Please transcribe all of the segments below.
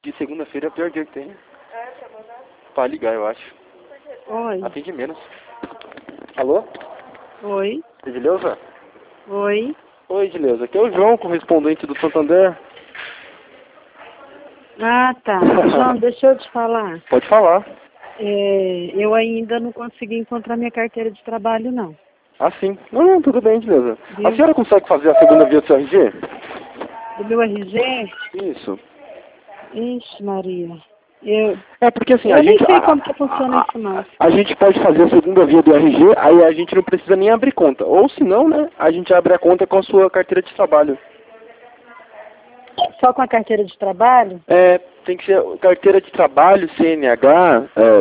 De segunda-feira é o pior dia que tem. Pra ligar, eu acho. Oi. Atende menos. Alô? Oi. Edileuza? Oi. Oi, Edileuza. Aqui é o João, correspondente do Santander. Ah, tá. João, deixa eu te falar. Pode falar. Eu ainda não consegui encontrar minha carteira de trabalho, não. Ah, sim. Não, tudo bem, Edileuza. Viu? A senhora consegue fazer a segunda via do seu RG? Do meu RG? Isso. Ixi, Maria. Eu É porque assim, nem sei como que funciona isso, não. a gente pode fazer a segunda via do RG, aí a gente não precisa nem abrir conta. Ou se não, né, a gente abre a conta com a sua carteira de trabalho. Só com a carteira de trabalho? É, tem que ser carteira de trabalho, CNH,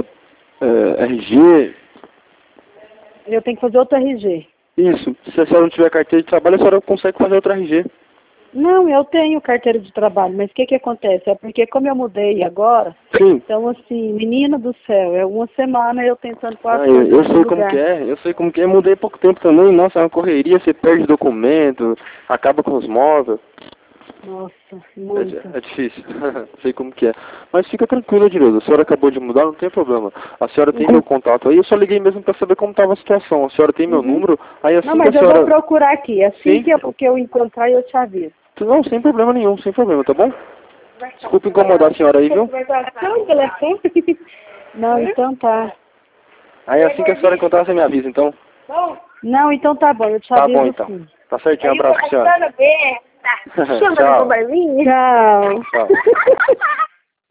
RG. Eu tenho que fazer outro RG. Isso. Se a senhora não tiver carteira de trabalho, a senhora consegue fazer outra RG. Não, eu tenho carteira de trabalho, mas o que acontece? É porque como eu mudei agora, Sim. então assim, menina do céu, é uma semana eu tentando pôr as Ah, coisas eu no sei como lugar. que é, eu sei como que é. Mudei há pouco tempo também. Nossa, é uma correria, você perde documento, acaba com os móveis. Nossa, muito. É difícil, sei como que é. Mas fica tranquila, Edileuza, a senhora acabou de mudar, não tem problema. A senhora tem meu contato aí, eu só liguei mesmo para saber como estava a situação. A senhora tem meu número, aí assim Não, que a mas eu senhora... vou procurar aqui. Assim Sim. que eu encontrar, eu te aviso. Não, sem problema nenhum, sem problema, tá bom? Desculpa incomodar a senhora aí, viu? Não, telefone. Não, então tá. Aí assim que a senhora encontrar, você me avisa, então. Não, então tá bom, eu te Tá aviso bom, então. sim. Tá certinho, um abraço pra senhora. Tchau. Tchau. Tchau. Tchau.